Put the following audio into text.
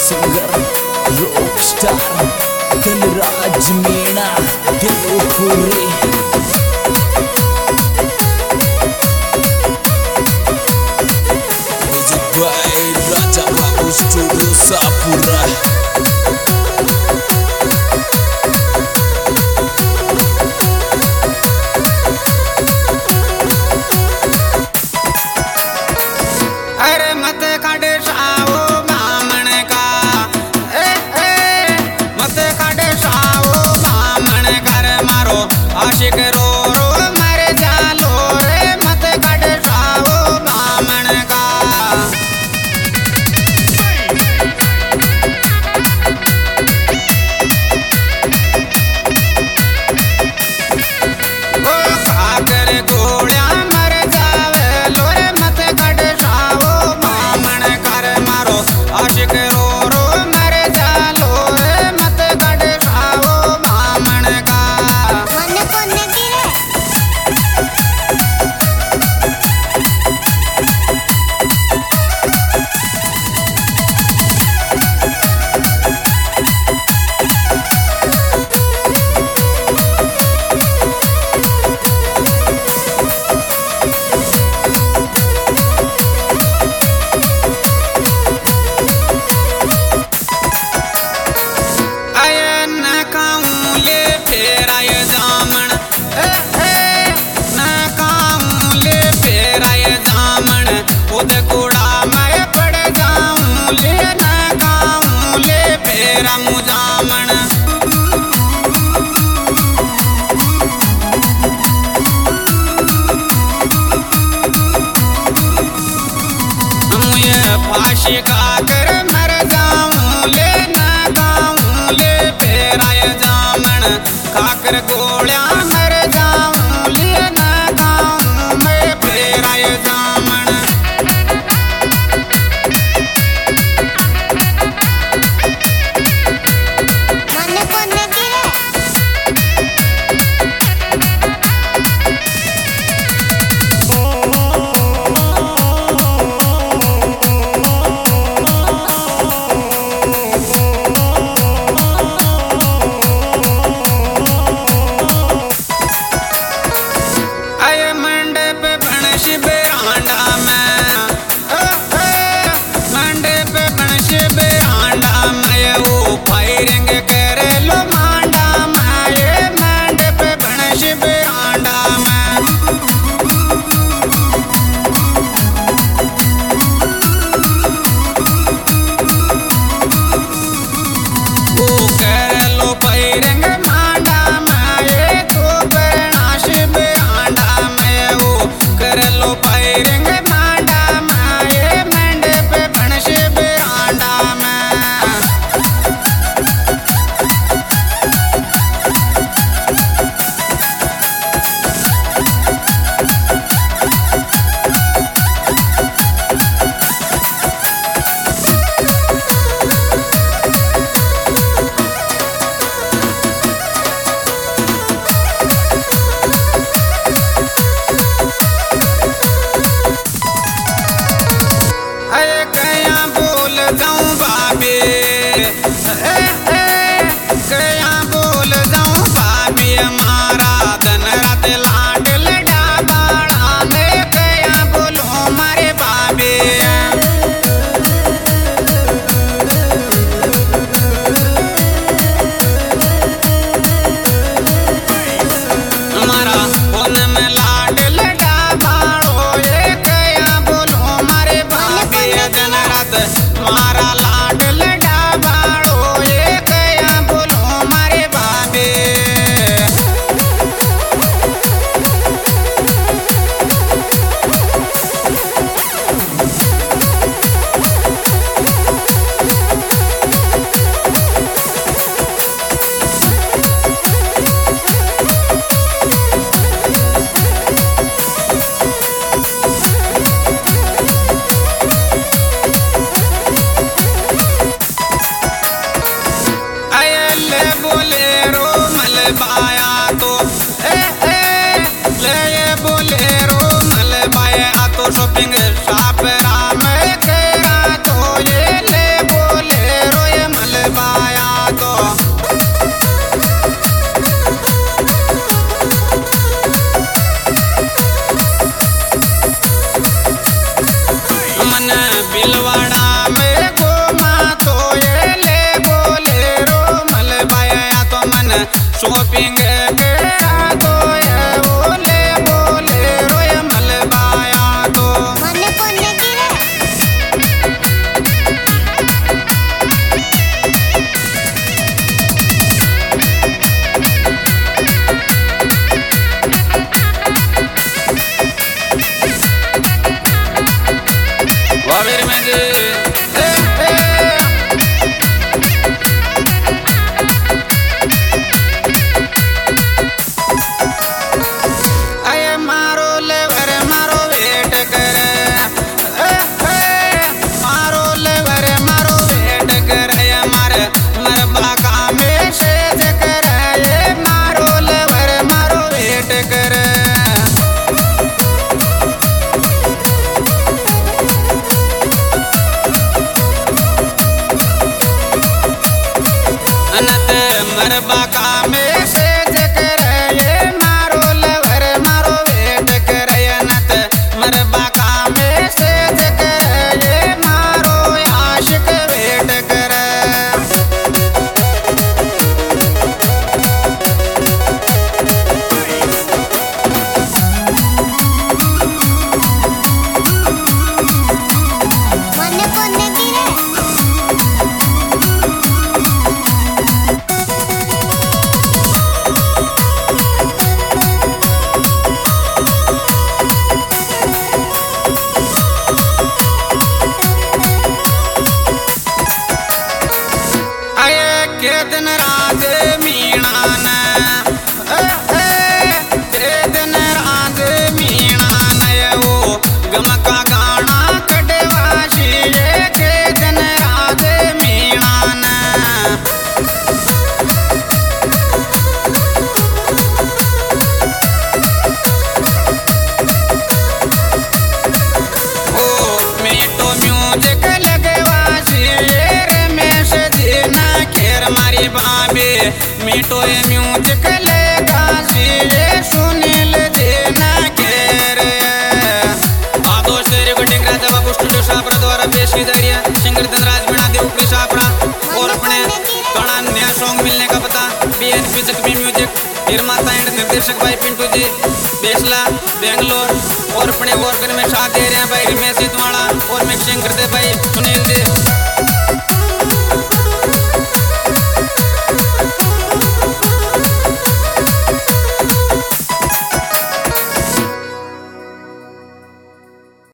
Singer rockstar Dilraj Meena Dilopuri Raja Babu studio Sapura. अरे मत काटे साओ बामण का, मत काटे साओ बामण कर मारो आशिक रो रो मर जालो रे। मत काटे साओ बामण का। ओ खाकर गोलियां मर जावे लो रे। मत काटे साओ बामण कर मारो आशिक रो रो मर जालो रे। मत काटे साओ बामण का। मन कोने गिरे आये न खाऊं ले फेर आये जामन, न खाऊं ले फेर आये जामन। खुद कूड़ा मैं पड़ जाऊं ले। न खाऊं ले फेर मु जामन। मुझे फांसी का कर मर जाऊं ले। न खाऊं ले फेर आये जामन। खाकर गोलियां मर जाऊं ले। न खाऊं मैं फेर आये जामन। मन कोने गिरे आये मंडे पे बनश बेरांडा में, मंडे पे बनश बेरांडा में। वो फायरिंग करे लो मांडा में। ये मंडे पे बनश बेरांडा में। वो करे लो फायरिंग मांडा में। ये तो बेनाश बेरांडा में। वो करे लो फायरिंग मांडा में। ये मंडे पे बनश बेरांडा में। अरे कया बोल जाऊं बाबे, कया बोल जाऊं बाबे। हमारा दिन रात लाड लड़ा बाड़ा में। कया बोलो मारे बाबे। हमारा फोन में लाड लड़ा बाड़ो। ये कया बोलो मारे बाबे। दिन रात मारा लाड लड़ा बाड़ो। ये कया बोलो मारे बाबे। आये ले बोलेरो मलबाया तो, ले ये बोलेरो मलबाया तो। शॉपिंग शॉप राम केरा तो। ये ले बोलेरो के दिन राज मीणा ने के दिन राज मीणा ने वो गम का गाना कटवासी के दिन राज मीणा ने मीठो म्यूजिक लेगा सीरे सुनील देना के रे आदोष तेरे रिकॉर्डिंग राजा बाबू स्टूडियो शापरा द्वारा पेश की जा रही है सिंगर धनराज मीणा देवपुरी शापरा और अपने गाना नया सॉन्ग मिलने का पता BNP जख्मी म्यूजिक निर्माता एंड निर्देशक भाई पिंटू जी बेसला बेंगलोर और अपने वर्कर में साथ दे रहे हैं भाई रमेश सिद्धवाड़ा और मिक्सिंग करते भाई